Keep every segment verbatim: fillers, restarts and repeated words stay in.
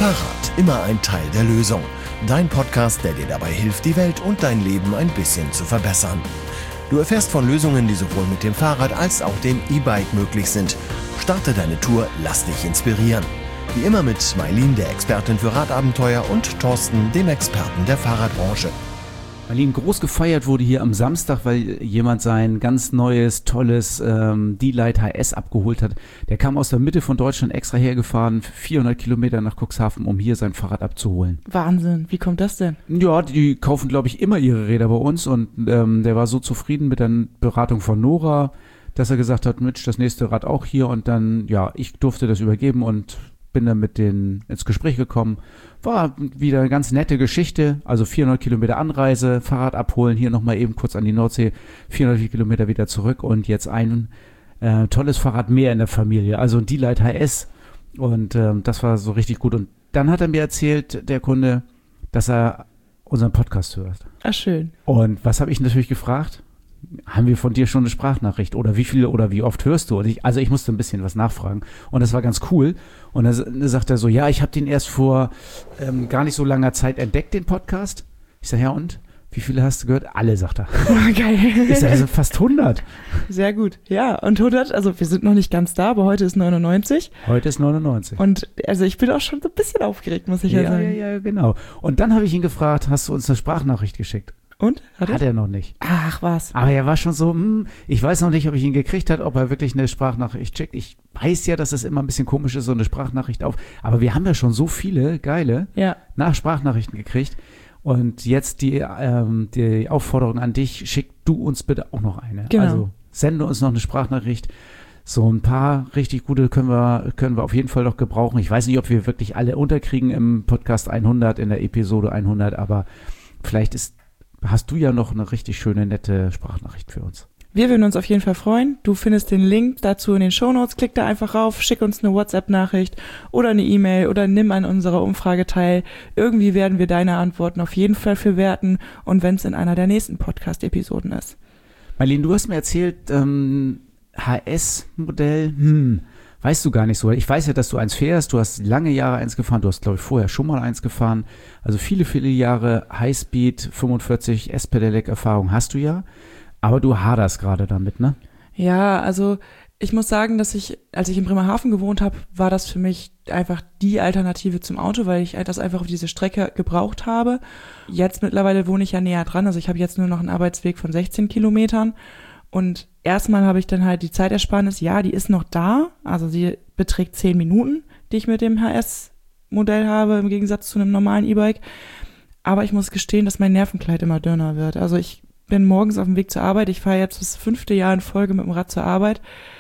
Fahrrad, immer ein Teil der Lösung. Dein Podcast, der dir dabei hilft, die Welt und dein Leben ein bisschen zu verbessern. Du erfährst von Lösungen, die sowohl mit dem Fahrrad als auch dem E-Bike möglich sind. Starte deine Tour, lass dich inspirieren. Wie immer mit Maylin, der Expertin für Radabenteuer, und Thorsten, dem Experten der Fahrradbranche. Maylin, groß gefeiert wurde hier am Samstag, weil jemand sein ganz neues, tolles ähm, D-Lite H S abgeholt hat. Der kam aus der Mitte von Deutschland extra hergefahren, vierhundert Kilometer nach Cuxhaven, um hier sein Fahrrad abzuholen. Wahnsinn, wie kommt das denn? Ja, die kaufen, glaube ich, immer ihre Räder bei uns, und ähm, der war so zufrieden mit der Beratung von Nora, dass er gesagt hat, Mensch, das nächste Rad auch hier, und dann, ja, ich durfte das übergeben und bin dann mit denen ins Gespräch gekommen. War wieder eine ganz nette Geschichte, also vierhundert Kilometer Anreise, Fahrrad abholen, hier nochmal eben kurz an die Nordsee, vierhundert Kilometer wieder zurück und jetzt ein äh, tolles Fahrrad mehr in der Familie, also ein D-Lite H S, und ähm, das war so richtig gut. Und dann hat er mir erzählt, der Kunde, dass er unseren Podcast hört. Ach, schön. Und was habe ich natürlich gefragt? Haben wir von dir schon eine Sprachnachricht oder wie viel oder wie oft hörst du? Und ich, also ich musste ein bisschen was nachfragen und das war ganz cool. Und dann sagt er so, ja, ich habe den erst vor ähm, gar nicht so langer Zeit entdeckt, den Podcast. Ich sage, ja, und? Wie viele hast du gehört? Alle, sagt er. Oh, geil. Ich sage, also fast hundert. Sehr gut. Ja, und hundert, also wir sind noch nicht ganz da, aber heute ist neunundneunzig. Heute ist neunundneunzig. Und also ich bin auch schon so ein bisschen aufgeregt, muss ich ja, ja sagen. Ja, ja, genau. Und dann habe ich ihn gefragt, hast du uns eine Sprachnachricht geschickt? Und? Hat er? Hat er noch nicht. Ach, was. Aber er war schon so, hm, ich weiß noch nicht, ob ich ihn gekriegt hat, ob er wirklich eine Sprachnachricht schickt. Ich weiß ja, dass es immer ein bisschen komisch ist, so eine Sprachnachricht auf. Aber wir haben ja schon so viele geile ja. Nachsprachnachrichten gekriegt. Und jetzt die, ähm, die Aufforderung an dich, schick du uns bitte auch noch eine. Genau. Also sende uns noch eine Sprachnachricht. So ein paar richtig gute können wir, können wir auf jeden Fall noch gebrauchen. Ich weiß nicht, ob wir wirklich alle unterkriegen im Podcast hundert, in der Episode hundert, aber vielleicht ist hast du ja noch eine richtig schöne, nette Sprachnachricht für uns. Wir würden uns auf jeden Fall freuen. Du findest den Link dazu in den Shownotes. Klick da einfach rauf, schick uns eine WhatsApp-Nachricht oder eine E-Mail oder nimm an unserer Umfrage teil. Irgendwie werden wir deine Antworten auf jeden Fall verwerten, und wenn es in einer der nächsten Podcast-Episoden ist. Maylin, du hast mir erzählt, ähm, H S-Modell, hm, weißt du gar nicht so. Ich weiß ja, dass du eins fährst, du hast lange Jahre eins gefahren, du hast, glaube ich, vorher schon mal eins gefahren. Also viele, viele Jahre Highspeed fünfundvierzig S-Pedelec-Erfahrung hast du ja, aber du haderst gerade damit, ne? Ja, also ich muss sagen, dass ich, als ich in Bremerhaven gewohnt habe, war das für mich einfach die Alternative zum Auto, weil ich das einfach auf diese Strecke gebraucht habe. Jetzt mittlerweile wohne ich ja näher dran, also ich habe jetzt nur noch einen Arbeitsweg von sechzehn Kilometern. Und erstmal habe ich dann halt die Zeitersparnis, ja, die ist noch da, also sie beträgt zehn Minuten, die ich mit dem H S-Modell habe, im Gegensatz zu einem normalen E-Bike. Aber ich muss gestehen, dass mein Nervenkleid immer dünner wird. Also ich bin morgens auf dem Weg zur Arbeit, ich fahre jetzt das fünfte Jahr in Folge mit dem Rad zur Arbeit,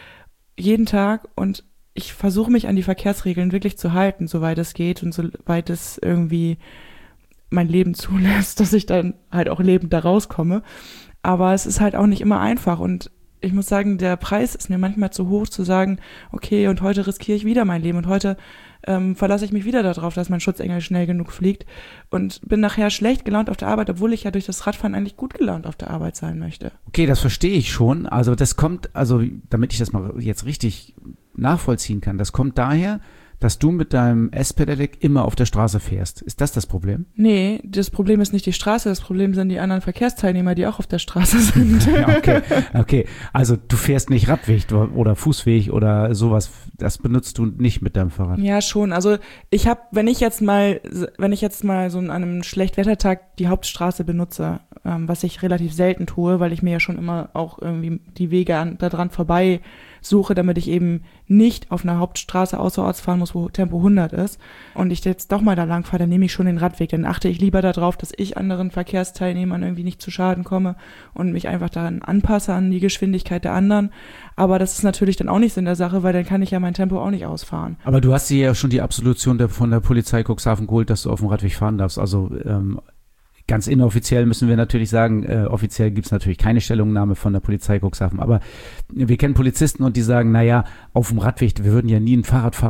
jeden Tag, und ich versuche mich an die Verkehrsregeln wirklich zu halten, soweit es geht und soweit es irgendwie mein Leben zulässt, dass ich dann halt auch lebend da rauskomme. Aber es ist halt auch nicht immer einfach, und ich muss sagen, der Preis ist mir manchmal zu hoch, zu sagen, okay, und heute riskiere ich wieder mein Leben und heute ähm, verlasse ich mich wieder darauf, dass mein Schutzengel schnell genug fliegt und bin nachher schlecht gelaunt auf der Arbeit, obwohl ich ja durch das Radfahren eigentlich gut gelaunt auf der Arbeit sein möchte. Okay, das verstehe ich schon. Also das kommt, also damit ich das mal jetzt richtig nachvollziehen kann, das kommt daher, dass du mit deinem S-Pedelec immer auf der Straße fährst. Ist das das Problem? Nee, das Problem ist nicht die Straße, das Problem sind die anderen Verkehrsteilnehmer, die auch auf der Straße sind. Ja, okay, okay. Also du fährst nicht Radweg oder Fußweg oder sowas, das benutzt du nicht mit deinem Fahrrad? Ja, schon. Also ich habe, wenn ich jetzt mal, wenn ich jetzt mal so an einem Schlechtwettertag die Hauptstraße benutze, ähm, was ich relativ selten tue, weil ich mir ja schon immer auch irgendwie die Wege an, da dran vorbei suche, damit ich eben nicht auf einer Hauptstraße außerorts fahren muss, wo Tempo hundert ist, und ich jetzt doch mal da lang fahre, dann nehme ich schon den Radweg. Dann achte ich lieber darauf, dass ich anderen Verkehrsteilnehmern irgendwie nicht zu Schaden komme und mich einfach daran anpasse an die Geschwindigkeit der anderen. Aber das ist natürlich dann auch nicht Sinn der Sache, weil dann kann ich ja mein Tempo auch nicht ausfahren. Aber du hast dir ja schon die Absolution der, von der Polizei Cuxhaven geholt, dass du auf dem Radweg fahren darfst. Also ähm, ganz inoffiziell müssen wir natürlich sagen, äh, offiziell gibt es natürlich keine Stellungnahme von der Polizei Cuxhaven, aber wir kennen Polizisten und die sagen, naja, auf dem Radweg, wir würden ja nie einen Fahrradfahrer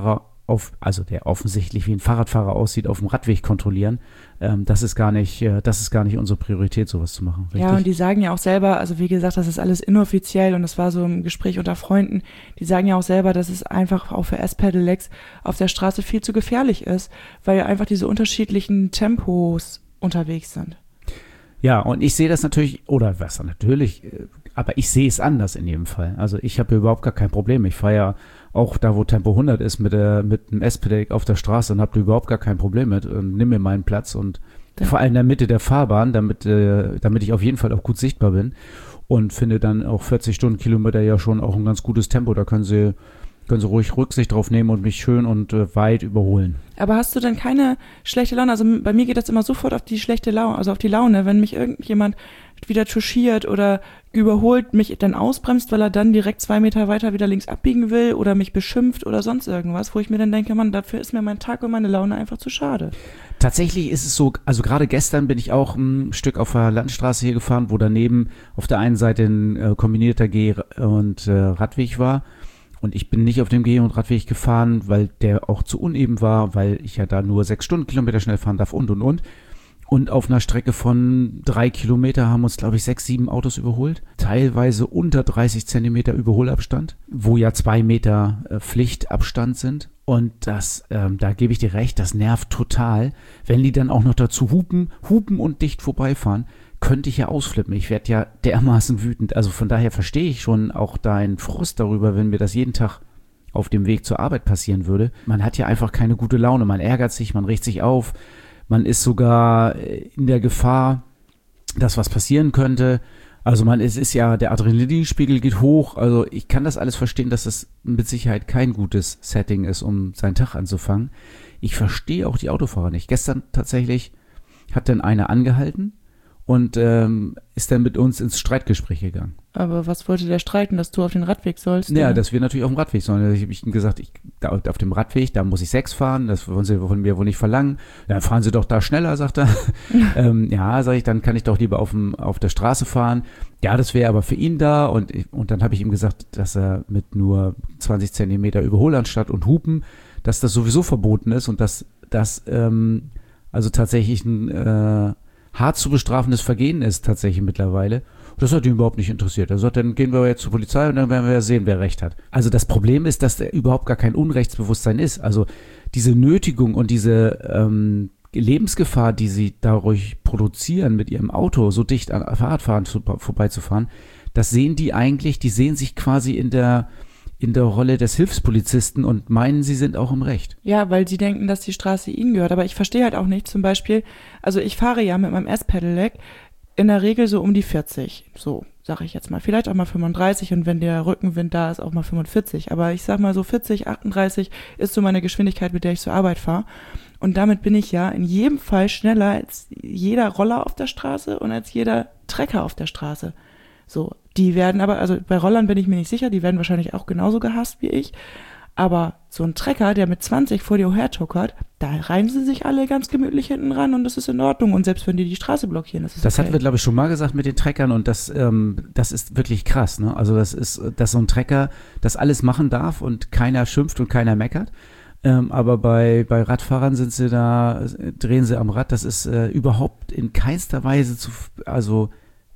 auf, also der offensichtlich wie ein Fahrradfahrer aussieht, auf dem Radweg kontrollieren. Ähm, das ist gar nicht, äh, das ist gar nicht unsere Priorität, sowas zu machen. Richtig? Ja, und die sagen ja auch selber, also wie gesagt, das ist alles inoffiziell und das war so im Gespräch unter Freunden, die sagen ja auch selber, dass es einfach auch für S-Pedelecs auf der Straße viel zu gefährlich ist, weil einfach diese unterschiedlichen Tempos unterwegs sind. Ja, und ich sehe das natürlich, oder was natürlich, aber ich sehe es anders in jedem Fall. Also ich habe überhaupt gar kein Problem. Ich fahre ja auch da, wo Tempo hundert ist, mit, der, mit einem S-Pedelec auf der Straße und habe da überhaupt gar kein Problem mit. Und nimm mir meinen Platz und ja. vor allem in der Mitte der Fahrbahn, damit, äh, damit ich auf jeden Fall auch gut sichtbar bin. Und finde dann auch vierzig Stundenkilometer ja schon auch ein ganz gutes Tempo. Da können sie, können sie ruhig Rücksicht drauf nehmen und mich schön und äh, weit überholen. Aber hast du denn keine schlechte Laune? Also bei mir geht das immer sofort auf die schlechte Laune, also auf die Laune, wenn mich irgendjemand wieder touchiert oder überholt, mich dann ausbremst, weil er dann direkt zwei Meter weiter wieder links abbiegen will oder mich beschimpft oder sonst irgendwas, wo ich mir dann denke, Mann, dafür ist mir mein Tag und meine Laune einfach zu schade. Tatsächlich ist es so, also gerade gestern bin ich auch ein Stück auf der Landstraße hier gefahren, wo daneben auf der einen Seite ein äh, kombinierter Geh- und äh, Radweg war. Und ich bin nicht auf dem Geh- und Radweg gefahren, weil der auch zu uneben war, weil ich ja da nur sechs Stundenkilometer schnell fahren darf und, und, und. Und auf einer Strecke von drei Kilometer haben uns, glaube ich, sechs, sieben Autos überholt. Teilweise unter dreißig Zentimeter Überholabstand, wo ja zwei Meter äh, Pflichtabstand sind. Und das, ähm, da gebe ich dir recht, das nervt total. Wenn die dann auch noch dazu hupen, hupen und dicht vorbeifahren, könnte ich ja ausflippen. Ich werde ja dermaßen wütend. Also von daher verstehe ich schon auch deinen Frust darüber, wenn mir das jeden Tag auf dem Weg zur Arbeit passieren würde. Man hat ja einfach keine gute Laune. Man ärgert sich, man regt sich auf. Man ist sogar in der Gefahr, dass was passieren könnte. Also man, es ist ja, der Adrenalinspiegel geht hoch. Also ich kann das alles verstehen, dass das mit Sicherheit kein gutes Setting ist, um seinen Tag anzufangen. Ich verstehe auch die Autofahrer nicht. Gestern tatsächlich hat dann einer angehalten und ähm, ist dann mit uns ins Streitgespräch gegangen. Aber was wollte der streiten, dass du auf den Radweg sollst? Ja, oder? dass wir natürlich auf dem Radweg sollen. Ich habe ihm gesagt, ich, da, auf dem Radweg, da muss ich sechs fahren, das wollen sie von mir wohl nicht verlangen. Dann fahren sie doch da schneller, sagt er. ähm, ja, sage ich, dann kann ich doch lieber auf, dem, auf der Straße fahren. Ja, das wäre aber für ihn da. Und, und dann habe ich ihm gesagt, dass er mit nur zwanzig Zentimeter Überholanstatt und Hupen, dass das sowieso verboten ist und dass das ähm, also tatsächlich ein äh, hart zu bestrafendes Vergehen ist tatsächlich mittlerweile. Das hat ihn überhaupt nicht interessiert. Er sagt, dann gehen wir jetzt zur Polizei und dann werden wir ja sehen, wer Recht hat. Also das Problem ist, dass da überhaupt gar kein Unrechtsbewusstsein ist. Also diese Nötigung und diese ähm, Lebensgefahr, die sie dadurch produzieren, mit ihrem Auto so dicht an Fahrradfahren zu, vorbeizufahren, das sehen die eigentlich, die sehen sich quasi in der in der Rolle des Hilfspolizisten und meinen, sie sind auch im Recht. Ja, weil sie denken, dass die Straße ihnen gehört. Aber ich verstehe halt auch nicht, zum Beispiel, also ich fahre ja mit meinem S-Pedelec in der Regel so um die vierzig, so sage ich jetzt mal, vielleicht auch mal fünfunddreißig und wenn der Rückenwind da ist, auch mal fünfundvierzig. Aber ich sag mal so vierzig, achtunddreißig ist so meine Geschwindigkeit, mit der ich zur Arbeit fahre. Und damit bin ich ja in jedem Fall schneller als jeder Roller auf der Straße und als jeder Trecker auf der Straße. So, die werden aber, also bei Rollern bin ich mir nicht sicher, die werden wahrscheinlich auch genauso gehasst wie ich. Aber so ein Trecker, der mit zwanzig vor dir hertuckert, da reihen sie sich alle ganz gemütlich hinten ran und das ist in Ordnung. Und selbst wenn die die Straße blockieren, das ist Das okay. hatten wir, glaube ich, schon mal gesagt mit den Treckern und das, ähm, das ist wirklich krass. Ne? Also das ist, dass so ein Trecker das alles machen darf und keiner schimpft und keiner meckert. Ähm, aber bei, bei Radfahrern sind sie da, drehen sie am Rad. Das ist äh, überhaupt in keinster Weise zu, also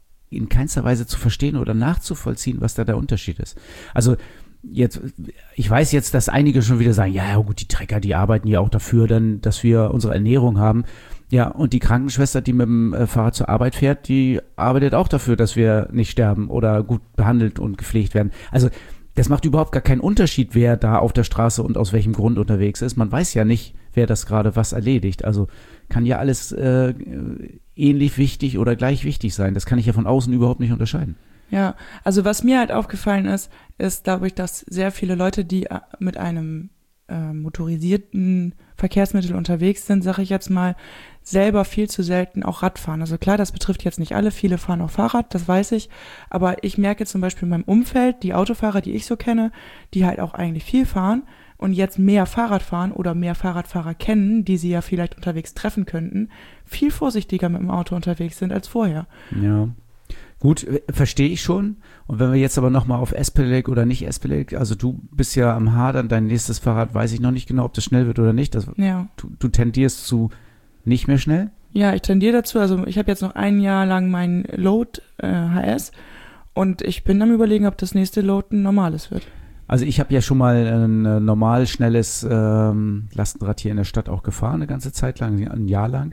in keinster Weise zu verstehen oder nachzuvollziehen, was da der Unterschied ist. Also jetzt, ich weiß jetzt, dass einige schon wieder sagen, ja, ja gut, die Trecker, die arbeiten ja auch dafür, dann, dass wir unsere Ernährung haben. Ja, und die Krankenschwester, die mit dem äh, Fahrrad zur Arbeit fährt, die arbeitet auch dafür, dass wir nicht sterben oder gut behandelt und gepflegt werden. Also das macht überhaupt gar keinen Unterschied, wer da auf der Straße und aus welchem Grund unterwegs ist. Man weiß ja nicht, wer das gerade was erledigt. Also kann ja alles äh, ähnlich wichtig oder gleich wichtig sein. Das kann ich ja von außen überhaupt nicht unterscheiden. Ja, also was mir halt aufgefallen ist, ist dadurch, dass sehr viele Leute, die mit einem äh, motorisierten Verkehrsmittel unterwegs sind, sage ich jetzt mal, selber viel zu selten auch Rad fahren. Also klar, das betrifft jetzt nicht alle, viele fahren auch Fahrrad, das weiß ich, aber ich merke zum Beispiel in meinem Umfeld, die Autofahrer, die ich so kenne, die halt auch eigentlich viel fahren und jetzt mehr Fahrrad fahren oder mehr Fahrradfahrer kennen, die sie ja vielleicht unterwegs treffen könnten, viel vorsichtiger mit dem Auto unterwegs sind als vorher. Ja. Gut, äh, verstehe ich schon. Und wenn wir jetzt aber nochmal auf S-Pedelec oder nicht S-Pedelec, also du bist ja am Hadern, dein nächstes Fahrrad, weiß ich noch nicht genau, ob das schnell wird oder nicht. Das, Ja. du, du tendierst zu nicht mehr schnell? Ja, ich tendiere dazu. Also ich habe jetzt noch ein Jahr lang mein Load äh, H S und ich bin am Überlegen, ob das nächste Load ein normales wird. Also ich habe ja schon mal ein äh, normal schnelles ähm, Lastenrad hier in der Stadt auch gefahren, eine ganze Zeit lang, ein Jahr lang.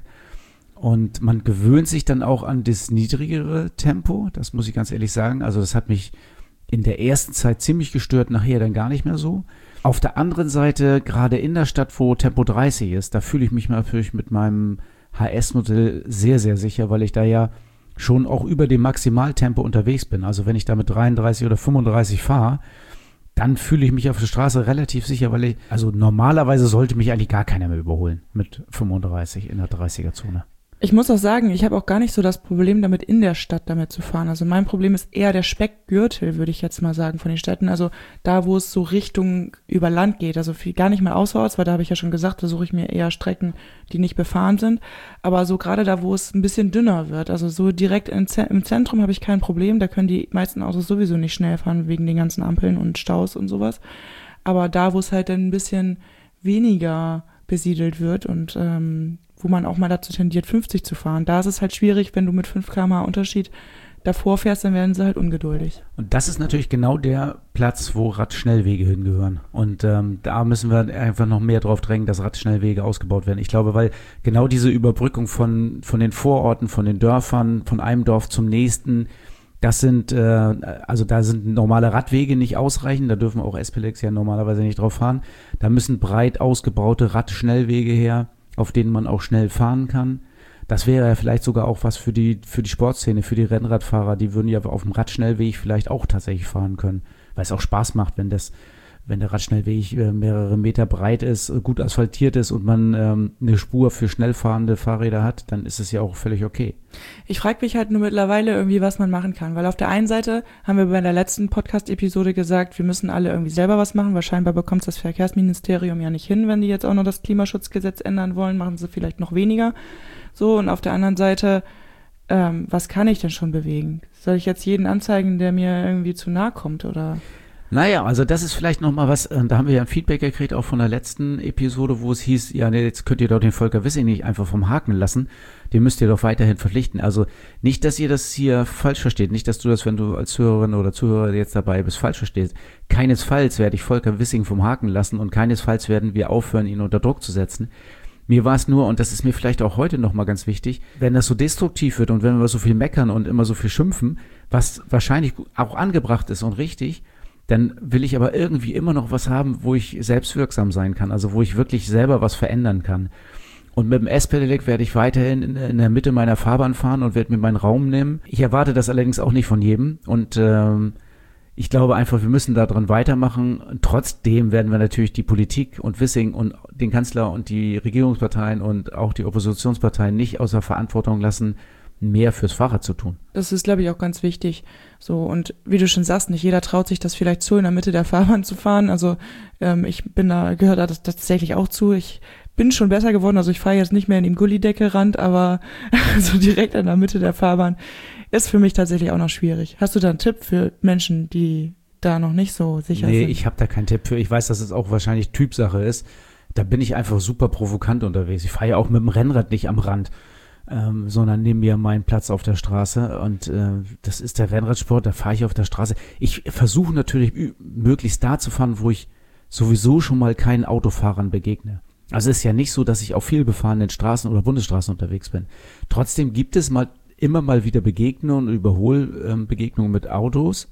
Und man gewöhnt sich dann auch an das niedrigere Tempo, das muss ich ganz ehrlich sagen. Also das hat mich in der ersten Zeit ziemlich gestört, nachher dann gar nicht mehr so. Auf der anderen Seite, gerade in der Stadt, wo Tempo dreißig ist, da fühle ich mich natürlich mit meinem H S-Modell sehr, sehr sicher, weil ich da ja schon auch über dem Maximaltempo unterwegs bin. Also wenn ich da mit dreiunddreißig oder fünfunddreißig fahre, dann fühle ich mich auf der Straße relativ sicher, weil ich, also normalerweise sollte mich eigentlich gar keiner mehr überholen mit fünfunddreißig in der dreißiger-Zone. Ich muss auch sagen, ich habe auch gar nicht so das Problem damit, in der Stadt damit zu fahren. Also mein Problem ist eher der Speckgürtel, würde ich jetzt mal sagen, von den Städten. Also da, wo es so Richtung über Land geht. Also viel, gar nicht mal auswärts, weil da habe ich ja schon gesagt, da suche ich mir eher Strecken, die nicht befahren sind. Aber so gerade da, wo es ein bisschen dünner wird. Also so direkt im Zentrum habe ich kein Problem. Da können die meisten Autos sowieso nicht schnell fahren, wegen den ganzen Ampeln und Staus und sowas. Aber da, wo es halt dann ein bisschen weniger besiedelt wird und ähm, wo man auch mal dazu tendiert, fünfzig zu fahren. Da ist es halt schwierig, wenn du mit fünf Kilometer pro Stunde Unterschied davor fährst, dann werden sie halt ungeduldig. Und das ist natürlich genau der Platz, wo Radschnellwege hingehören. Und ähm, da müssen wir einfach noch mehr drauf drängen, dass Radschnellwege ausgebaut werden. Ich glaube, weil genau diese Überbrückung von, von den Vororten, von den Dörfern, von einem Dorf zum nächsten, das sind, äh, also da sind normale Radwege nicht ausreichend, da dürfen auch S-Pedelecs ja normalerweise nicht drauf fahren. Da müssen breit ausgebaute Radschnellwege her, auf denen man auch schnell fahren kann. Das wäre ja vielleicht sogar auch was für die für die Sportszene, für die Rennradfahrer. Die würden ja auf dem Radschnellweg vielleicht auch tatsächlich fahren können, weil es auch Spaß macht, wenn das wenn der Radschnellweg äh, mehrere Meter breit ist, gut asphaltiert ist und man ähm, eine Spur für schnell fahrende Fahrräder hat, dann ist es ja auch völlig okay. Ich frage mich halt nur mittlerweile irgendwie, was man machen kann, weil auf der einen Seite haben wir bei der letzten Podcast-Episode gesagt, wir müssen alle irgendwie selber was machen, weil scheinbar bekommt es das Verkehrsministerium ja nicht hin, wenn die jetzt auch noch das Klimaschutzgesetz ändern wollen, machen sie vielleicht noch weniger. So, und auf der anderen Seite, ähm, was kann ich denn schon bewegen? Soll ich jetzt jeden anzeigen, der mir irgendwie zu nahe kommt, oder? Naja, also das ist vielleicht nochmal was, äh, da haben wir ja ein Feedback gekriegt, auch von der letzten Episode, wo es hieß, ja, nee, jetzt könnt ihr doch den Volker Wissing nicht einfach vom Haken lassen, den müsst ihr doch weiterhin verpflichten. Also nicht, dass ihr das hier falsch versteht, nicht, dass du das, wenn du als Hörerin oder Zuhörer jetzt dabei bist, falsch verstehst. Keinesfalls werde ich Volker Wissing vom Haken lassen und keinesfalls werden wir aufhören, ihn unter Druck zu setzen. Mir war es nur, und das ist mir vielleicht auch heute nochmal ganz wichtig, wenn das so destruktiv wird und wenn wir so viel meckern und immer so viel schimpfen, was wahrscheinlich auch angebracht ist und richtig, dann will ich aber irgendwie immer noch was haben, wo ich selbstwirksam sein kann, also wo ich wirklich selber was verändern kann. Und mit dem S-Pedelec werde ich weiterhin in, in der Mitte meiner Fahrbahn fahren und werde mir meinen Raum nehmen. Ich erwarte das allerdings auch nicht von jedem und ähm, ich glaube einfach, wir müssen da dran weitermachen. Trotzdem werden wir natürlich die Politik und Wissing und den Kanzler und die Regierungsparteien und auch die Oppositionsparteien nicht außer Verantwortung lassen, mehr fürs Fahrrad zu tun. Das ist, glaube ich, auch ganz wichtig. So, und wie du schon sagst, nicht jeder traut sich das vielleicht zu, in der Mitte der Fahrbahn zu fahren. Also ähm, ich bin da, gehört da das, das tatsächlich auch zu. Ich bin schon besser geworden, also ich fahre jetzt nicht mehr in dem Gullideckelrand, aber so direkt in der Mitte der Fahrbahn ist für mich tatsächlich auch noch schwierig. Hast du da einen Tipp für Menschen, die da noch nicht so sicher nee, sind? Nee, ich habe da keinen Tipp für. Ich weiß, dass es auch wahrscheinlich Typsache ist. Da bin ich einfach super provokant unterwegs. Ich fahre ja auch mit dem Rennrad nicht am Rand. Ähm, sondern neben mir meinen Platz auf der Straße und äh, das ist der Rennradsport, da fahre ich auf der Straße. Ich versuche natürlich ü- möglichst da zu fahren, wo ich sowieso schon mal keinen Autofahrern begegne. Also es ist ja nicht so, dass ich auf viel befahrenen Straßen oder Bundesstraßen unterwegs bin. Trotzdem gibt es mal immer mal wieder Begegnungen und Überholbegegnungen mit Autos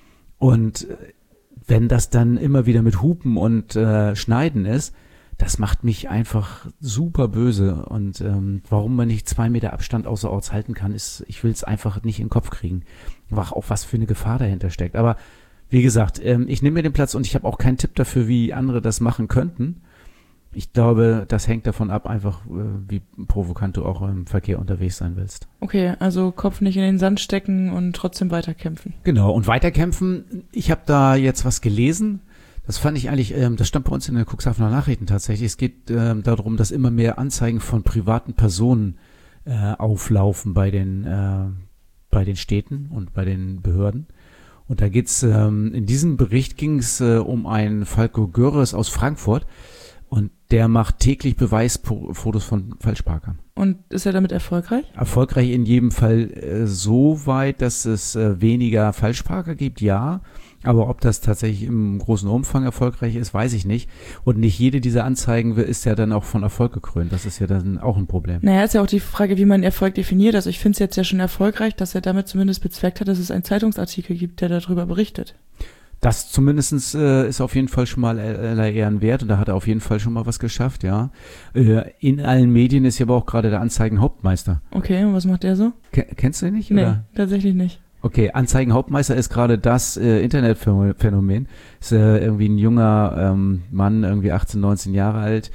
und wenn das dann immer wieder mit Hupen und äh, Schneiden ist, das macht mich einfach super böse und ähm, warum man nicht zwei Meter Abstand außerorts halten kann, ist, ich will es einfach nicht in den Kopf kriegen, auch was für eine Gefahr dahinter steckt. Aber wie gesagt, ähm, ich nehme mir den Platz und ich habe auch keinen Tipp dafür, wie andere das machen könnten. Ich glaube, das hängt davon ab, einfach äh, wie provokant du auch im Verkehr unterwegs sein willst. Okay, also Kopf nicht in den Sand stecken und trotzdem weiterkämpfen. Genau, und weiterkämpfen, ich habe da jetzt was gelesen. Das fand ich eigentlich, ähm, das stand bei uns in den Cuxhavener Nachrichten tatsächlich. Es geht ähm, darum, dass immer mehr Anzeigen von privaten Personen äh, auflaufen bei den äh, bei den Städten und bei den Behörden. Und da geht's, ähm, in diesem Bericht ging es äh, um einen Falco Görres aus Frankfurt und der macht täglich Beweisfotos von Falschparkern. Und ist er damit erfolgreich? Erfolgreich in jedem Fall äh, so weit, dass es äh, weniger Falschparker gibt, ja. Aber ob das tatsächlich im großen Umfang erfolgreich ist, weiß ich nicht. Und nicht jede dieser Anzeigen ist ja dann auch von Erfolg gekrönt. Das ist ja dann auch ein Problem. Naja, ist ja auch die Frage, wie man Erfolg definiert. Also ich finde es jetzt ja schon erfolgreich, dass er damit zumindest bezweckt hat, dass es einen Zeitungsartikel gibt, der darüber berichtet. Das zumindest äh, ist auf jeden Fall schon mal aller Ehren wert und da hat er auf jeden Fall schon mal was geschafft, ja. Äh, in allen Medien ist ja aber auch gerade der Anzeigenhauptmeister. Okay, und was macht der so? Ke- kennst du den nicht? Nee, oder? tatsächlich nicht. Okay, Anzeigenhauptmeister ist gerade das äh, Internetphänomen. Ist äh, irgendwie ein junger ähm, Mann, irgendwie achtzehn, neunzehn Jahre alt,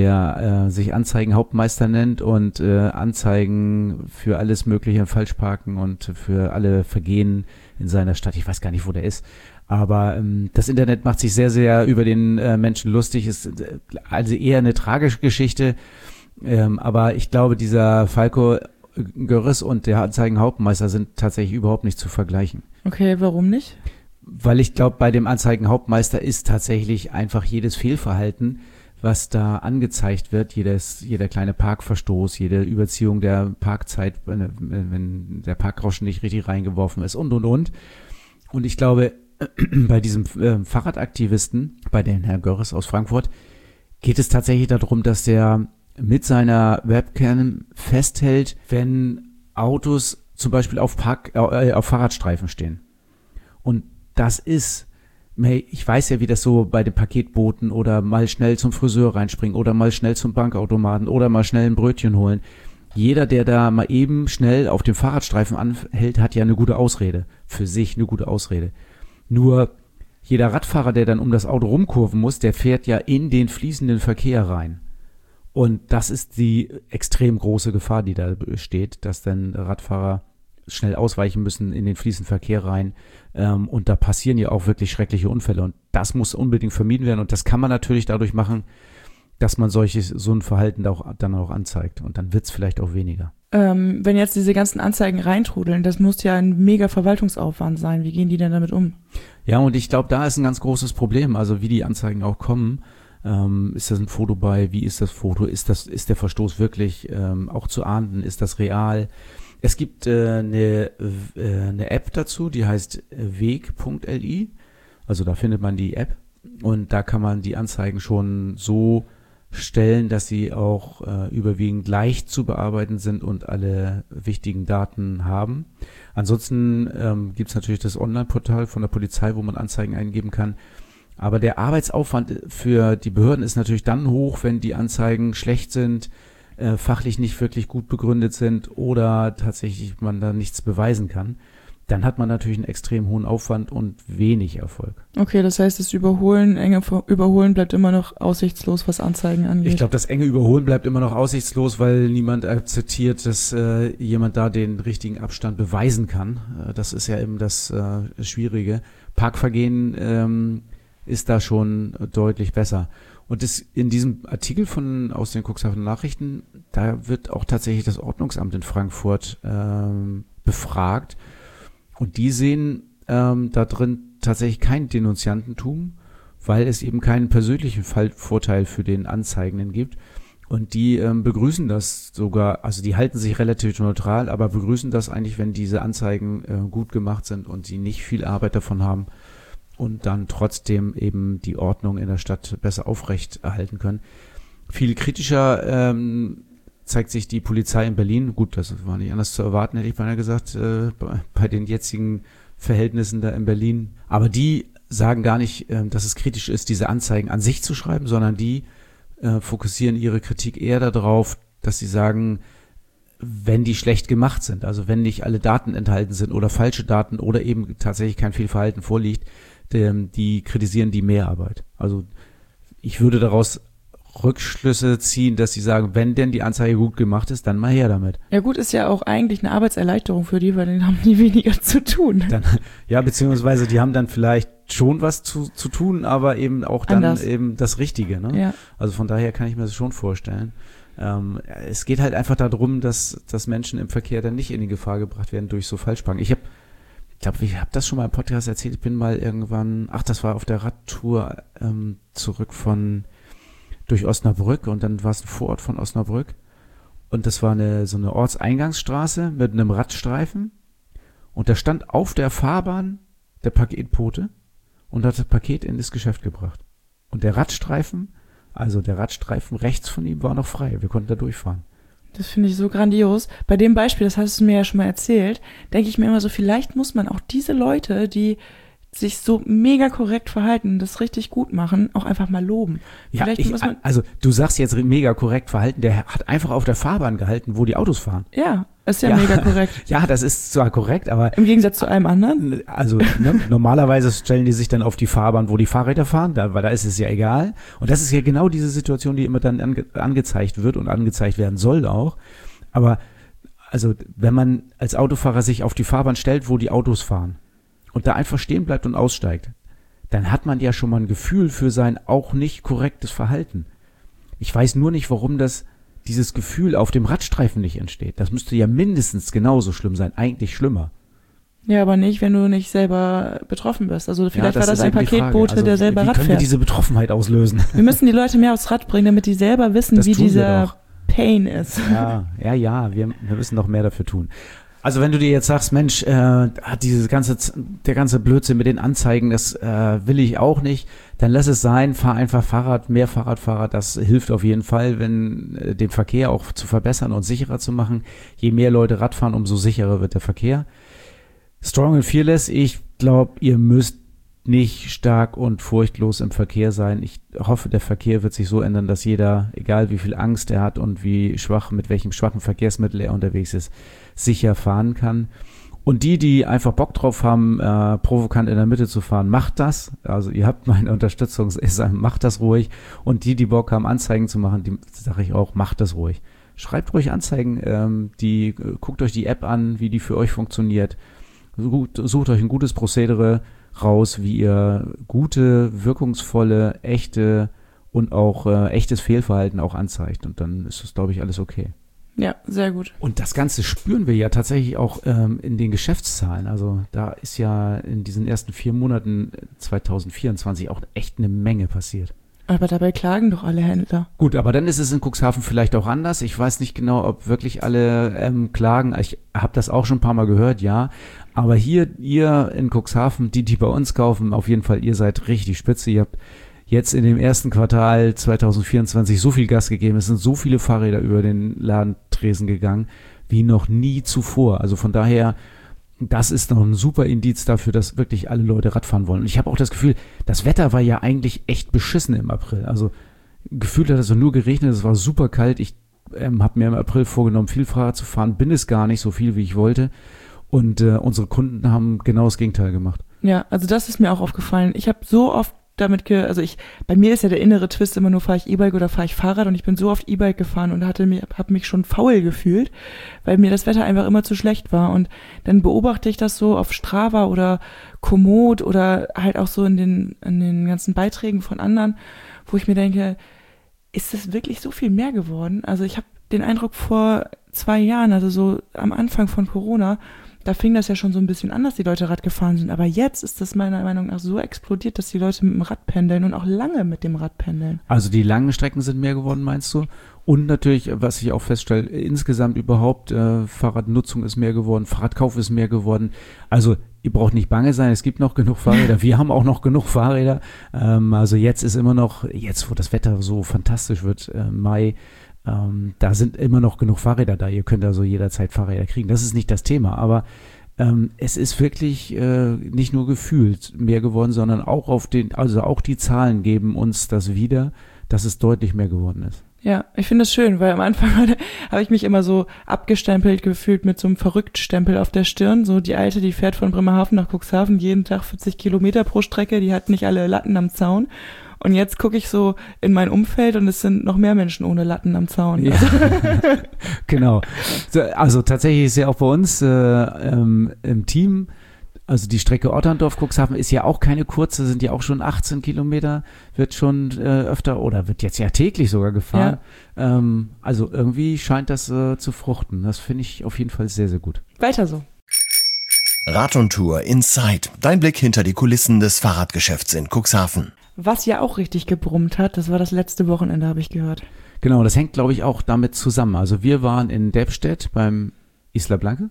der äh, sich Anzeigenhauptmeister nennt und äh, Anzeigen für alles mögliche Falschparken und für alle Vergehen in seiner Stadt. Ich weiß gar nicht, wo der ist. Aber ähm, das Internet macht sich sehr, sehr über den äh, Menschen lustig. Ist äh, also eher eine tragische Geschichte. Ähm, aber ich glaube, dieser Falco Görres und der Anzeigenhauptmeister sind tatsächlich überhaupt nicht zu vergleichen. Okay, warum nicht? Weil ich glaube, bei dem Anzeigenhauptmeister ist tatsächlich einfach jedes Fehlverhalten, was da angezeigt wird, jedes, jeder kleine Parkverstoß, jede Überziehung der Parkzeit, wenn, wenn der Parkrauschen nicht richtig reingeworfen ist und, und, und. Und ich glaube, bei diesem äh, Fahrradaktivisten, bei dem Herrn Görres aus Frankfurt, geht es tatsächlich darum, dass der mit seiner Webcam festhält, wenn Autos zum Beispiel auf, Park, äh, auf Fahrradstreifen stehen. Und das ist, ich weiß ja, wie das so bei den Paketboten oder mal schnell zum Friseur reinspringen oder mal schnell zum Bankautomaten oder mal schnell ein Brötchen holen. Jeder, der da mal eben schnell auf dem Fahrradstreifen anhält, hat ja eine gute Ausrede. Für sich eine gute Ausrede. Nur jeder Radfahrer, der dann um das Auto rumkurven muss, der fährt ja in den fließenden Verkehr rein. Und das ist die extrem große Gefahr, die da besteht, dass dann Radfahrer schnell ausweichen müssen in den fließenden Verkehr rein. Ähm, und da passieren ja auch wirklich schreckliche Unfälle. Und das muss unbedingt vermieden werden. Und das kann man natürlich dadurch machen, dass man solches, so ein Verhalten auch, dann auch anzeigt. Und dann wird es vielleicht auch weniger. Ähm, wenn jetzt diese ganzen Anzeigen reintrudeln, das muss ja ein mega Verwaltungsaufwand sein. Wie gehen die denn damit um? Ja, und ich glaube, da ist ein ganz großes Problem. Also wie die Anzeigen auch kommen. Ähm, ist das ein Foto bei? Wie ist das Foto? Ist das, ist der Verstoß wirklich ähm, auch zu ahnden? Ist das real? Es gibt äh, eine, äh, eine App dazu, die heißt weg punkt l i. Also da findet man die App und da kann man die Anzeigen schon so stellen, dass sie auch äh, überwiegend leicht zu bearbeiten sind und alle wichtigen Daten haben. Ansonsten ähm, gibt es natürlich das Online-Portal von der Polizei, wo man Anzeigen eingeben kann. Aber der Arbeitsaufwand für die Behörden ist natürlich dann hoch, wenn die Anzeigen schlecht sind, äh, fachlich nicht wirklich gut begründet sind oder tatsächlich man da nichts beweisen kann. Dann hat man natürlich einen extrem hohen Aufwand und wenig Erfolg. Okay, das heißt, das Überholen, enge Überholen bleibt immer noch aussichtslos, was Anzeigen angeht. Ich glaube, das enge Überholen bleibt immer noch aussichtslos, weil niemand akzeptiert, dass äh, jemand da den richtigen Abstand beweisen kann. Äh, das ist ja eben das äh, Schwierige. Parkvergehen ähm, ist da schon deutlich besser. Und das, in diesem Artikel von aus den Cuxhavener Nachrichten, da wird auch tatsächlich das Ordnungsamt in Frankfurt ähm, befragt. Und die sehen ähm, da drin tatsächlich kein Denunziantentum, weil es eben keinen persönlichen Fall, Vorteil für den Anzeigenden gibt. Und die ähm, begrüßen das sogar, also die halten sich relativ neutral, aber begrüßen das eigentlich, wenn diese Anzeigen äh, gut gemacht sind und sie nicht viel Arbeit davon haben und dann trotzdem eben die Ordnung in der Stadt besser aufrecht erhalten können. Viel kritischer ähm, zeigt sich die Polizei in Berlin. Gut, das war nicht anders zu erwarten, hätte ich beinahe gesagt, äh, bei, bei den jetzigen Verhältnissen da in Berlin. Aber die sagen gar nicht, äh, dass es kritisch ist, diese Anzeigen an sich zu schreiben, sondern die äh, fokussieren ihre Kritik eher darauf, dass sie sagen, wenn die schlecht gemacht sind, also wenn nicht alle Daten enthalten sind oder falsche Daten oder eben tatsächlich kein Fehlverhalten vorliegt, die, die kritisieren die Mehrarbeit. Also ich würde daraus Rückschlüsse ziehen, dass sie sagen, wenn denn die Anzeige gut gemacht ist, dann mal her damit. Ja gut, ist ja auch eigentlich eine Arbeitserleichterung für die, weil dann haben die weniger zu tun. Dann, ja, beziehungsweise die haben dann vielleicht schon was zu, zu tun, aber eben auch dann Anders. eben das Richtige. Ne? Ja. Also von daher kann ich mir das schon vorstellen. Ähm, es geht halt einfach darum, dass, dass Menschen im Verkehr dann nicht in die Gefahr gebracht werden durch so Falschparken. Ich habe, ich glaube, ich habe das schon mal im Podcast erzählt. Ich bin mal irgendwann, ach, das war auf der Radtour ähm, zurück von durch Osnabrück und dann war es ein Vorort von Osnabrück und das war eine so eine Ortseingangsstraße mit einem Radstreifen und da stand auf der Fahrbahn der Paketbote und hat das Paket in das Geschäft gebracht. Und der Radstreifen, also der Radstreifen rechts von ihm war noch frei. Wir konnten da durchfahren. Das finde ich so grandios. Bei dem Beispiel, das hast du mir ja schon mal erzählt, denke ich mir immer so, vielleicht muss man auch diese Leute, die sich so mega korrekt verhalten, das richtig gut machen, auch einfach mal loben. Ja, Vielleicht ich, muss man, also du sagst jetzt mega korrekt verhalten, der hat einfach auf der Fahrbahn gehalten, wo die Autos fahren. ja, ist ja, Ja. mega korrekt. Ja, das ist zwar korrekt, aber Im Gegensatz zu allem anderen. also ne, normalerweise stellen die sich dann auf die Fahrbahn, wo die Fahrräder fahren, da, weil da ist es ja egal. Und das ist ja genau diese Situation, die immer dann ange, angezeigt wird und angezeigt werden soll auch. Aber also wenn man als Autofahrer sich auf die Fahrbahn stellt, wo die Autos fahren und da einfach stehen bleibt und aussteigt, dann hat man ja schon mal ein Gefühl für sein auch nicht korrektes Verhalten. Ich weiß nur nicht, warum das dieses Gefühl auf dem Radstreifen nicht entsteht. Das müsste ja mindestens genauso schlimm sein, eigentlich schlimmer. Ja, aber nicht, wenn du nicht selber betroffen bist. Also vielleicht Ja, war das ist ein eben die Frage. Paketbote, Also, der selber wie Rad können wir fährt. diese Betroffenheit auslösen? Wir müssen die Leute mehr aufs Rad bringen, damit die selber wissen, Das wie tun wir dieser doch. Pain ist. Ja, ja, ja, wir, wir müssen noch mehr dafür tun. Also wenn du dir jetzt sagst, Mensch, äh, hat dieses ganze, der ganze Blödsinn mit den Anzeigen, das äh, will ich auch nicht, dann lass es sein, fahr einfach Fahrrad, mehr Fahrradfahrer, das hilft auf jeden Fall, wenn äh, den Verkehr auch zu verbessern und sicherer zu machen. Je mehr Leute Rad fahren, umso sicherer wird der Verkehr. Strong and fearless, ich glaube, ihr müsst nicht stark und furchtlos im Verkehr sein. Ich hoffe, der Verkehr wird sich so ändern, dass jeder, egal wie viel Angst er hat und wie schwach, mit welchem schwachen Verkehrsmittel er unterwegs ist, sicher fahren kann. Und die, die einfach Bock drauf haben, äh, provokant in der Mitte zu fahren, macht das. Also ihr habt meine Unterstützung, ich sage, macht das ruhig. Und die, die Bock haben, Anzeigen zu machen, die sage ich auch, macht das ruhig. Schreibt ruhig Anzeigen, ähm, die, guckt euch die App an, wie die für euch funktioniert. Sucht, sucht euch ein gutes Prozedere raus, wie ihr gute, wirkungsvolle, echte und auch äh, echtes Fehlverhalten auch anzeigt. Und dann ist das, glaube ich, alles okay. Ja, sehr gut. Und das Ganze spüren wir ja tatsächlich auch ähm, in den Geschäftszahlen. Also da ist ja in diesen ersten vier Monaten zwanzig vierundzwanzig auch echt eine Menge passiert. Aber dabei klagen doch alle Händler. Gut, aber dann ist es in Cuxhaven vielleicht auch anders. Ich weiß nicht genau, ob wirklich alle ähm, klagen. Ich habe das auch schon ein paar Mal gehört, ja. Aber hier, ihr in Cuxhaven, die, die bei uns kaufen, auf jeden Fall, ihr seid richtig spitze. Ihr habt jetzt in dem ersten Quartal zwanzig vierundzwanzig so viel Gas gegeben. Es sind so viele Fahrräder über den Ladentresen gegangen wie noch nie zuvor. Also von daher, das ist noch ein super Indiz dafür, dass wirklich alle Leute Radfahren wollen. Und ich habe auch das Gefühl, das Wetter war ja eigentlich echt beschissen im April. Also gefühlt hat es nur geregnet, es war super kalt. Ich ähm, habe mir im April vorgenommen, viel Fahrrad zu fahren, bin es gar nicht so viel, wie ich wollte. Und äh, unsere Kunden haben genau das Gegenteil gemacht. Ja, also das ist mir auch aufgefallen. Ich habe so oft damit, ge also ich, bei mir ist ja der innere Twist immer nur, fahre ich E-Bike oder fahre ich Fahrrad, und ich bin so oft E-Bike gefahren und hatte mir, habe mich schon faul gefühlt, weil mir das Wetter einfach immer zu schlecht war. Und dann beobachte ich das so auf Strava oder Komoot oder halt auch so in den, in den ganzen Beiträgen von anderen, wo ich mir denke, ist das wirklich so viel mehr geworden? Also ich habe den Eindruck, vor zwei Jahren, also so am Anfang von Corona, da fing das ja schon so ein bisschen an, dass die Leute Rad gefahren sind. Aber jetzt ist das meiner Meinung nach so explodiert, dass die Leute mit dem Rad pendeln und auch lange mit dem Rad pendeln. Also die langen Strecken sind mehr geworden, meinst du? Und natürlich, was ich auch feststelle, insgesamt überhaupt, äh, Fahrradnutzung ist mehr geworden, Fahrradkauf ist mehr geworden. Also ihr braucht nicht bange sein, es gibt noch genug Fahrräder. Wir haben auch noch genug Fahrräder. Ähm, also jetzt ist immer noch, jetzt wo das Wetter so fantastisch wird, äh, Mai, Ähm, da sind immer noch genug Fahrräder da. Ihr könnt also jederzeit Fahrräder kriegen. Das ist nicht das Thema, aber ähm, es ist wirklich äh, nicht nur gefühlt mehr geworden, sondern auch auf den, also auch die Zahlen geben uns das wieder, dass es deutlich mehr geworden ist. Ja, ich finde es schön, weil am Anfang habe ich mich immer so abgestempelt gefühlt mit so einem Verrücktstempel auf der Stirn. So die Alte, die fährt von Bremerhaven nach Cuxhaven jeden Tag vierzig Kilometer pro Strecke, die hat nicht alle Latten am Zaun. Und jetzt gucke ich so in mein Umfeld und es sind noch mehr Menschen ohne Latten am Zaun. Ja. Genau. Also tatsächlich ist ja auch bei uns äh, ähm, im Team Also die Strecke Otterndorf-Cuxhaven ist ja auch keine kurze, sind ja auch schon achtzehn Kilometer, wird schon äh, öfter oder wird jetzt ja täglich sogar gefahren. Ja. Ähm, also irgendwie scheint das äh, zu fruchten. Das finde ich auf jeden Fall sehr, sehr gut. Weiter so. Rad und Tour Inside. Dein Blick hinter die Kulissen des Fahrradgeschäfts in Cuxhaven. Was ja auch richtig gebrummt hat, das war das letzte Wochenende, habe ich gehört. Genau, das hängt, glaube ich, auch damit zusammen. Also wir waren in Debstedt beim Isla Blanca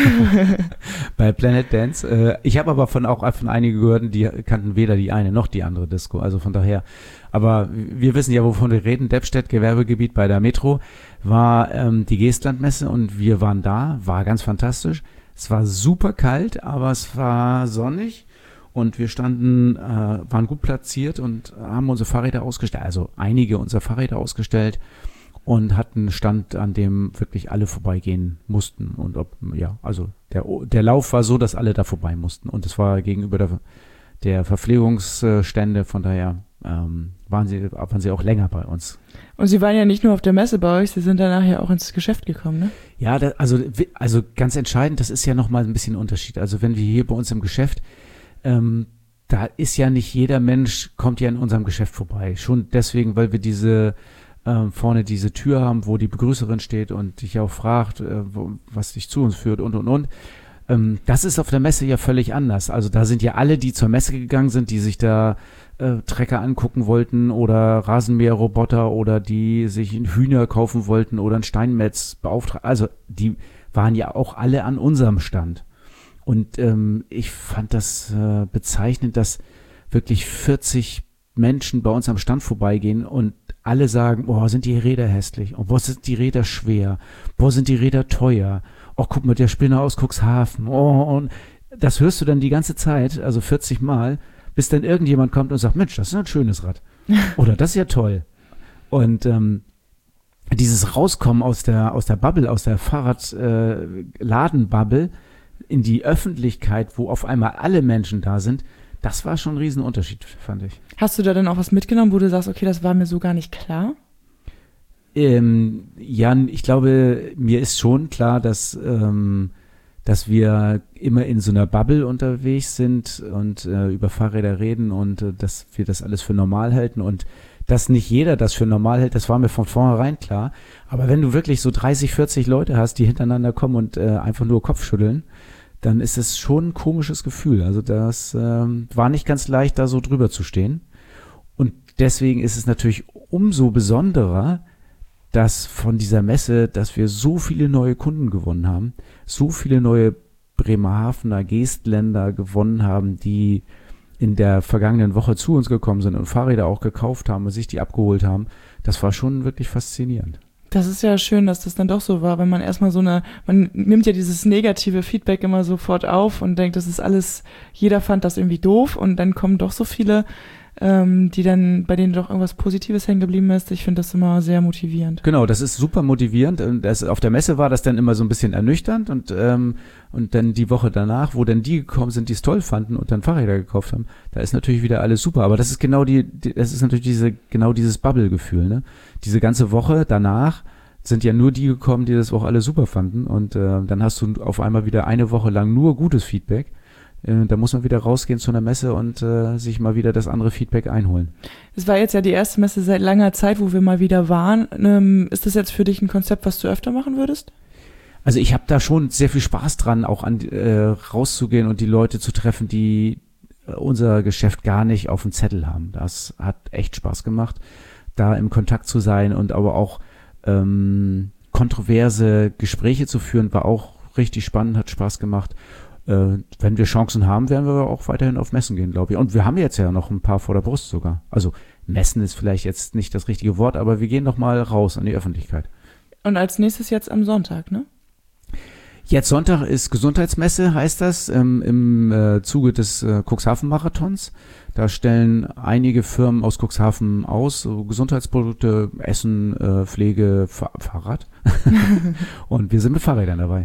bei Planet Dance. Ich habe aber von auch von einigen gehört, die kannten weder die eine noch die andere Disco. Also von daher, aber wir wissen ja, wovon wir reden. Debstedt, Gewerbegebiet bei der Metro, war ähm, die Geestlandmesse und wir waren da, war ganz fantastisch. Es war super kalt, aber es war sonnig und wir standen, äh, waren gut platziert und haben unsere Fahrräder ausgestellt, also einige unserer Fahrräder ausgestellt. Und hatten einen Stand, an dem wirklich alle vorbeigehen mussten. Und ob, ja, also der, der Lauf war so, dass alle da vorbei mussten. Und es war gegenüber der, der Verpflegungsstände, von daher ähm, waren sie, waren sie auch länger bei uns. Und Sie waren ja nicht nur auf der Messe bei euch, Sie sind danach ja auch ins Geschäft gekommen, ne? Ja, da, also, also ganz entscheidend, das ist ja nochmal ein bisschen ein Unterschied. Also wenn wir hier bei uns im Geschäft, ähm, da ist ja nicht jeder Mensch, kommt ja in unserem Geschäft vorbei. Schon deswegen, weil wir diese Ähm, vorne diese Tür haben, wo die Begrüßerin steht und dich auch fragt, äh, wo, was dich zu uns führt und, und, und. Ähm, das ist auf der Messe ja völlig anders. Also da sind ja alle, die zur Messe gegangen sind, die sich da äh, Trecker angucken wollten oder Rasenmäherroboter oder die sich einen Hühner kaufen wollten oder ein Steinmetz beauftragen. Also die waren ja auch alle an unserem Stand. Und ähm, ich fand das äh, bezeichnend, dass wirklich vierzig Menschen bei uns am Stand vorbeigehen und alle sagen, boah, sind die Räder hässlich, oh, boah, sind die Räder schwer, boah, sind die Räder teuer, oh, guck mal, der Spinner aus Cuxhaven, oh, und das hörst du dann die ganze Zeit, also vierzig Mal, bis dann irgendjemand kommt und sagt, Mensch, das ist ein schönes Rad. Oder das ist ja toll. Und ähm, dieses Rauskommen aus der, aus der Bubble, aus der Fahrradladenbubble äh, in die Öffentlichkeit, wo auf einmal alle Menschen da sind, das war schon ein Riesenunterschied, fand ich. Hast du da denn auch was mitgenommen, wo du sagst, okay, das war mir so gar nicht klar? Ähm, Jan, ich glaube, mir ist schon klar, dass, ähm, dass wir immer in so einer Bubble unterwegs sind und äh, über Fahrräder reden und äh, dass wir das alles für normal halten und dass nicht jeder das für normal hält, das war mir von vornherein klar. Aber wenn du wirklich so dreißig, vierzig Leute hast, die hintereinander kommen und äh, einfach nur Kopfschütteln, dann ist es schon ein komisches Gefühl. Also das ähm, war nicht ganz leicht, da so drüber zu stehen. Und deswegen ist es natürlich umso besonderer, dass von dieser Messe, dass wir so viele neue Kunden gewonnen haben, so viele neue Bremerhavener Geestländer gewonnen haben, die in der vergangenen Woche zu uns gekommen sind und Fahrräder auch gekauft haben und sich die abgeholt haben. Das war schon wirklich faszinierend. Das ist ja schön, dass das dann doch so war, wenn man erstmal so eine, man nimmt ja dieses negative Feedback immer sofort auf und denkt, das ist alles, jeder fand das irgendwie doof und dann kommen doch so viele, ähm, die dann, bei denen doch irgendwas Positives hängen geblieben ist. Ich finde das immer sehr motivierend. Genau, das ist super motivierend und das, auf der Messe war das dann immer so ein bisschen ernüchternd und, ähm, und dann die Woche danach, wo dann die gekommen sind, die es toll fanden und dann Fahrräder gekauft haben, da ist natürlich wieder alles super, aber das ist genau die, die das ist natürlich diese, genau dieses Bubble-Gefühl, ne? Diese ganze Woche danach sind ja nur die gekommen, die das auch alle super fanden und äh, dann hast du auf einmal wieder eine Woche lang nur gutes Feedback. Äh, da muss man wieder rausgehen zu einer Messe und äh, sich mal wieder das andere Feedback einholen. Es war jetzt ja die erste Messe seit langer Zeit, wo wir mal wieder waren. Ähm, ist das jetzt für dich ein Konzept, was du öfter machen würdest? Also ich habe da schon sehr viel Spaß dran, auch an äh, rauszugehen und die Leute zu treffen, die äh, unser Geschäft gar nicht auf dem Zettel haben. Das hat echt Spaß gemacht, da im Kontakt zu sein und aber auch ähm, kontroverse Gespräche zu führen, war auch richtig spannend, hat Spaß gemacht. Äh, wenn wir Chancen haben, werden wir auch weiterhin auf Messen gehen, glaube ich. Und wir haben jetzt ja noch ein paar vor der Brust sogar. Also Messen ist vielleicht jetzt nicht das richtige Wort, aber wir gehen noch mal raus an die Öffentlichkeit. Und als nächstes jetzt am Sonntag, ne? Jetzt Sonntag ist Gesundheitsmesse, heißt das, ähm, im äh, Zuge des äh, Cuxhaven-Marathons. Da stellen einige Firmen aus Cuxhaven aus, so Gesundheitsprodukte, Essen, äh, Pflege, Fa- Fahrrad. Und wir sind mit Fahrrädern dabei.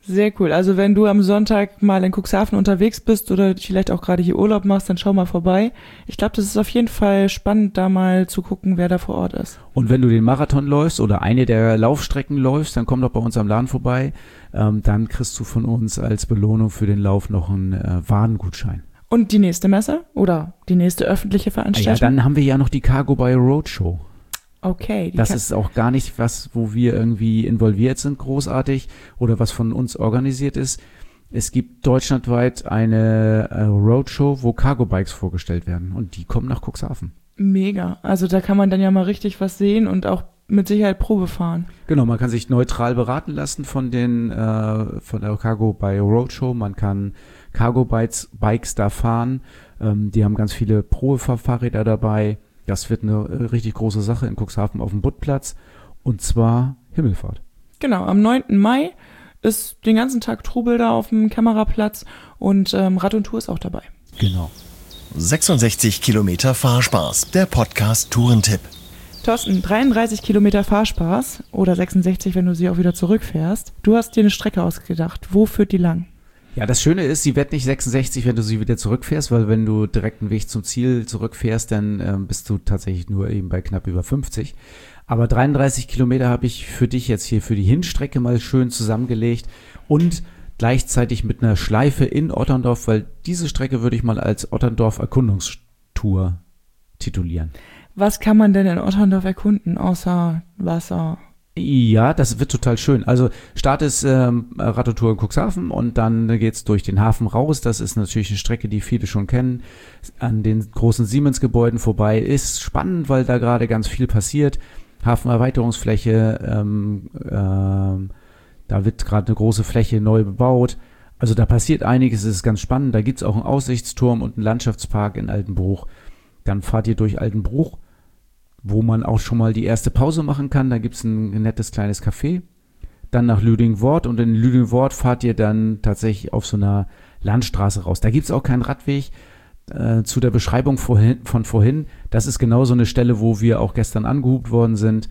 Sehr cool. Also wenn du am Sonntag mal in Cuxhaven unterwegs bist oder vielleicht auch gerade hier Urlaub machst, dann schau mal vorbei. Ich glaube, das ist auf jeden Fall spannend, da mal zu gucken, wer da vor Ort ist. Und wenn du den Marathon läufst oder eine der Laufstrecken läufst, dann komm doch bei uns am Laden vorbei. Ähm, dann kriegst du von uns als Belohnung für den Lauf noch einen äh, Warengutschein. Und die nächste Messe oder die nächste öffentliche Veranstaltung? Ja, dann haben wir ja noch die Cargo Buy Roadshow. Okay. Das ist auch gar nicht was, wo wir irgendwie involviert sind, großartig, oder was von uns organisiert ist. Es gibt deutschlandweit eine äh, Roadshow, wo Cargo-Bikes vorgestellt werden und die kommen nach Cuxhaven. Mega. Also da kann man dann ja mal richtig was sehen und auch mit Sicherheit Probe fahren. Genau, man kann sich neutral beraten lassen von den äh, von der Cargo Buy Roadshow. Man kann Cargo-Bikes Bikes da fahren. Ähm, die haben ganz viele Probefahrräder dabei. Das wird eine richtig große Sache in Cuxhaven auf dem Buttplatz und zwar Himmelfahrt. Genau, am neunten Mai ist den ganzen Tag Trubel da auf dem Kämmererplatz und ähm, Rad und Tour ist auch dabei. Genau. sechsundsechzig Kilometer Fahrspaß, der Podcast Tourentipp. Thorsten, dreiunddreißig Kilometer Fahrspaß oder sechsundsechzig, wenn du sie auch wieder zurückfährst. Du hast dir eine Strecke ausgedacht. Wo führt die lang? Ja, das Schöne ist, sie wird nicht sechsundsechzig, wenn du sie wieder zurückfährst, weil wenn du direkt einen Weg zum Ziel zurückfährst, dann ähm, bist du tatsächlich nur eben bei knapp über fünfzig. Aber dreiunddreißig Kilometer habe ich für dich jetzt hier für die Hinstrecke mal schön zusammengelegt und gleichzeitig mit einer Schleife in Otterndorf, weil diese Strecke würde ich mal als Otterndorf-Erkundungstour titulieren. Was kann man denn in Otterndorf erkunden, außer Wasser? Ja, das wird total schön. Also Start ist ähm, Rad und Tour in Cuxhaven und dann geht's durch den Hafen raus. Das ist natürlich eine Strecke, die viele schon kennen. An den großen Siemens-Gebäuden vorbei. Ist spannend, weil da gerade ganz viel passiert. Hafenerweiterungsfläche, ähm, ähm, da wird gerade eine große Fläche neu bebaut. Also da passiert einiges, es ist ganz spannend. Da gibt's auch einen Aussichtsturm und einen Landschaftspark in Altenbruch. Dann fahrt ihr durch Altenbruch, wo man auch schon mal die erste Pause machen kann. Da gibt's ein nettes kleines Café. Dann nach Lüdingwort und in Lüdingwort fahrt ihr dann tatsächlich auf so einer Landstraße raus. Da gibt's auch keinen Radweg. Äh, zu der Beschreibung vorhin, von vorhin, das ist genau so eine Stelle, wo wir auch gestern angehupt worden sind.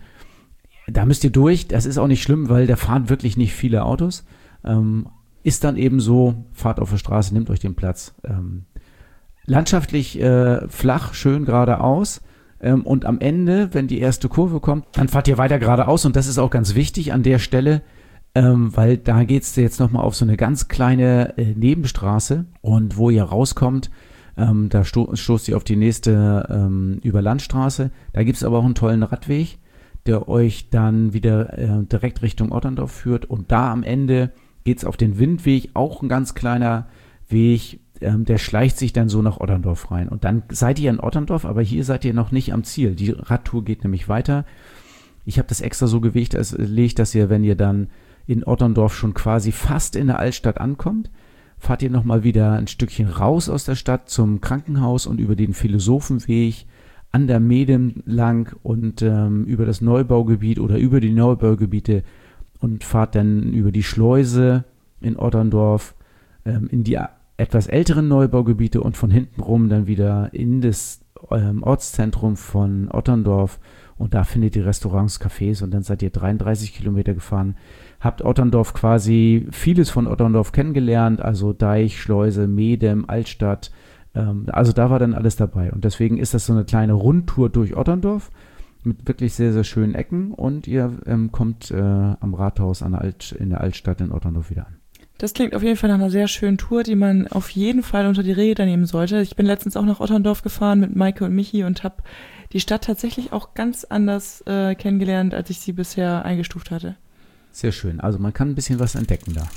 Da müsst ihr durch. Das ist auch nicht schlimm, weil da fahren wirklich nicht viele Autos. Ähm, ist dann eben so, fahrt auf der Straße, nehmt euch den Platz. Ähm, landschaftlich äh, flach, schön geradeaus. Ähm, und am Ende, wenn die erste Kurve kommt, dann fahrt ihr weiter geradeaus. Und das ist auch ganz wichtig an der Stelle, ähm, weil da geht's jetzt nochmal auf so eine ganz kleine äh, Nebenstraße. Und wo ihr rauskommt, ähm, da sto- stoßt ihr auf die nächste ähm, Überlandstraße. Da gibt's aber auch einen tollen Radweg, der euch dann wieder äh, direkt Richtung Otterndorf führt. Und da am Ende geht's auf den Windweg, auch ein ganz kleiner Weg, ähm, der schleicht sich dann so nach Otterndorf rein. Und dann seid ihr in Otterndorf, aber hier seid ihr noch nicht am Ziel. Die Radtour geht nämlich weiter. Ich habe das extra so gelegt, dass ihr, wenn ihr dann in Otterndorf schon quasi fast in der Altstadt ankommt, fahrt ihr nochmal wieder ein Stückchen raus aus der Stadt zum Krankenhaus und über den Philosophenweg an der Medem lang und ähm, über das Neubaugebiet oder über die Neubaugebiete und fahrt dann über die Schleuse in Otterndorf ähm, in die etwas älteren Neubaugebiete und von hinten rum dann wieder in das ähm, Ortszentrum von Otterndorf und da findet ihr Restaurants, Cafés und dann seid ihr dreiunddreißig Kilometer gefahren, habt Otterndorf quasi vieles von Otterndorf kennengelernt, also Deich, Schleuse, Medem, Altstadt, ähm, also da war dann alles dabei und deswegen ist das so eine kleine Rundtour durch Otterndorf mit wirklich sehr, sehr schönen Ecken und ihr ähm, kommt äh, am Rathaus an der Alt, in der Altstadt in Otterndorf wieder an. Das klingt auf jeden Fall nach einer sehr schönen Tour, die man auf jeden Fall unter die Räder nehmen sollte. Ich bin letztens auch nach Otterndorf gefahren mit Maike und Michi und habe die Stadt tatsächlich auch ganz anders äh, kennengelernt, als ich sie bisher eingestuft hatte. Sehr schön. Also man kann ein bisschen was entdecken da.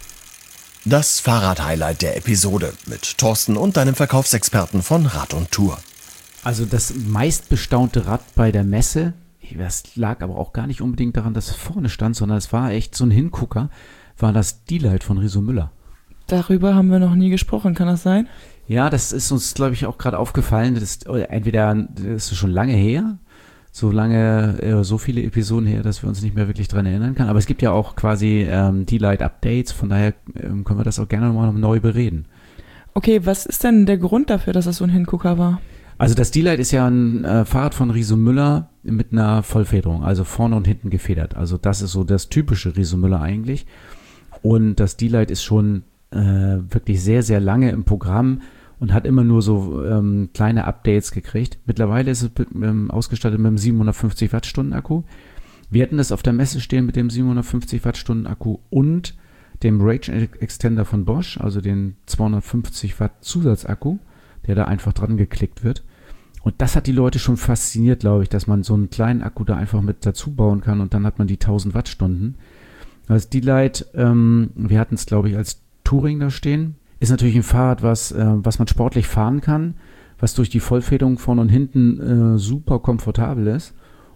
Das Fahrrad-Highlight der Episode mit Thorsten und deinem Verkaufsexperten von Rad und Tour. Also das meistbestaunte Rad bei der Messe, das lag aber auch gar nicht unbedingt daran, dass es vorne stand, sondern es war echt so ein Hingucker, war das D-Light von Riso Müller. Darüber haben wir noch nie gesprochen, kann das sein? Ja, das ist uns, glaube ich, auch gerade aufgefallen. Das ist, entweder das ist schon lange her, so lange, äh, so viele Episoden her, dass wir uns nicht mehr wirklich dran erinnern können. Aber es gibt ja auch quasi ähm, D-Light-Updates, von daher ähm, können wir das auch gerne nochmal neu bereden. Okay, was ist denn der Grund dafür, dass das so ein Hingucker war? Also das D-Light ist ja ein äh, Fahrrad von Riso Müller mit einer Vollfederung, also vorne und hinten gefedert. Also das ist so das typische Riso Müller eigentlich. Und das D-Lite ist schon äh, wirklich sehr, sehr lange im Programm und hat immer nur so ähm, kleine Updates gekriegt. Mittlerweile ist es ähm, ausgestattet mit einem siebenhundertfünfzig Wattstunden Akku. Wir hatten das auf der Messe stehen mit dem siebenhundertfünfzig Wattstunden Akku und dem Range Extender von Bosch, also den zweihundertfünfzig Watt Zusatzakku, der da einfach dran geklickt wird. Und das hat die Leute schon fasziniert, glaube ich, dass man so einen kleinen Akku da einfach mit dazu bauen kann und dann hat man die tausend Wattstunden. Das D-Lite, ähm, wir hatten es, glaube ich, als Touring da stehen, ist natürlich ein Fahrrad, was, äh, was man sportlich fahren kann, was durch die Vollfederung vorne und hinten äh, super komfortabel ist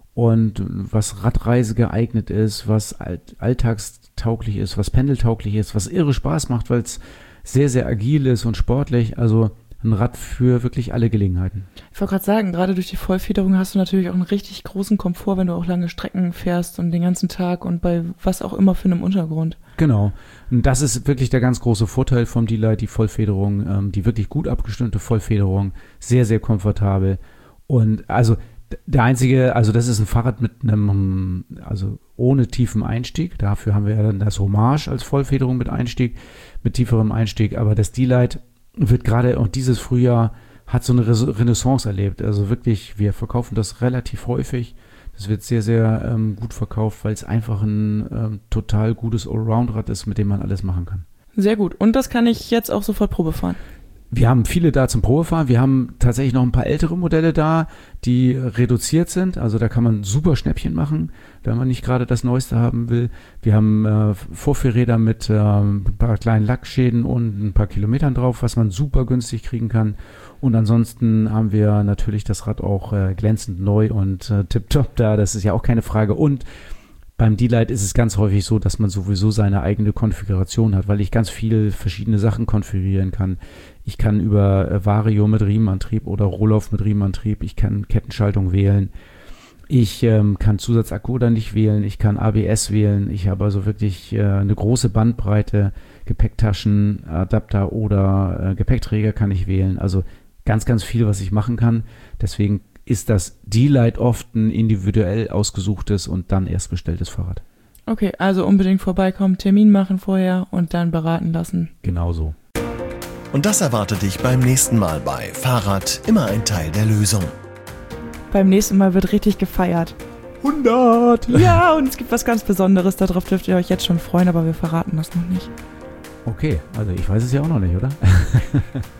und was Radreise geeignet ist, was alt, alltagstauglich ist, was pendeltauglich ist, was irre Spaß macht, weil es sehr, sehr agil ist und sportlich, also ein Rad für wirklich alle Gelegenheiten. Ich wollte gerade sagen, gerade durch die Vollfederung hast du natürlich auch einen richtig großen Komfort, wenn du auch lange Strecken fährst und den ganzen Tag und bei was auch immer für einem Untergrund. Genau. Und das ist wirklich der ganz große Vorteil vom D-Lite, die Vollfederung, ähm, die wirklich gut abgestimmte Vollfederung, sehr, sehr komfortabel. Und also der einzige, also das ist ein Fahrrad mit einem, also ohne tiefen Einstieg. Dafür haben wir ja dann das Hommage als Vollfederung mit Einstieg, mit tieferem Einstieg. Aber das D-Lite wird gerade, und dieses Frühjahr hat so eine Renaissance erlebt. Also wirklich, wir verkaufen das relativ häufig. Das wird sehr, sehr ähm, gut verkauft, weil es einfach ein ähm, total gutes Allround-Rad ist, mit dem man alles machen kann. Sehr gut. Und das kann ich jetzt auch sofort Probe fahren. Wir haben viele da zum Probefahren. Wir haben tatsächlich noch ein paar ältere Modelle da, die reduziert sind. Also da kann man super Schnäppchen machen, wenn man nicht gerade das Neueste haben will. Wir haben äh, Vorführräder mit äh, ein paar kleinen Lackschäden und ein paar Kilometern drauf, was man super günstig kriegen kann. Und ansonsten haben wir natürlich das Rad auch äh, glänzend neu und äh, tipptopp da. Das ist ja auch keine Frage. Und beim D-Lite ist es ganz häufig so, dass man sowieso seine eigene Konfiguration hat, weil ich ganz viele verschiedene Sachen konfigurieren kann. Ich kann über äh, Vario mit Riemenantrieb oder Rohloff mit Riemenantrieb, ich kann Kettenschaltung wählen. Ich ähm, kann Zusatzakku oder nicht wählen, ich kann A B S wählen. Ich habe also wirklich äh, eine große Bandbreite, Gepäcktaschen, Adapter oder äh, Gepäckträger kann ich wählen. Also ganz, ganz viel, was ich machen kann. Deswegen ist das D-Lite oft ein individuell ausgesuchtes und dann erst bestelltes Fahrrad. Okay, also unbedingt vorbeikommen, Termin machen vorher und dann beraten lassen. Genau so. Und das erwartet dich beim nächsten Mal bei Fahrrad, immer ein Teil der Lösung. Beim nächsten Mal wird richtig gefeiert. hundert! Ja, und es gibt was ganz Besonderes, darauf dürft ihr euch jetzt schon freuen, aber wir verraten das noch nicht. Okay, also ich weiß es ja auch noch nicht, oder?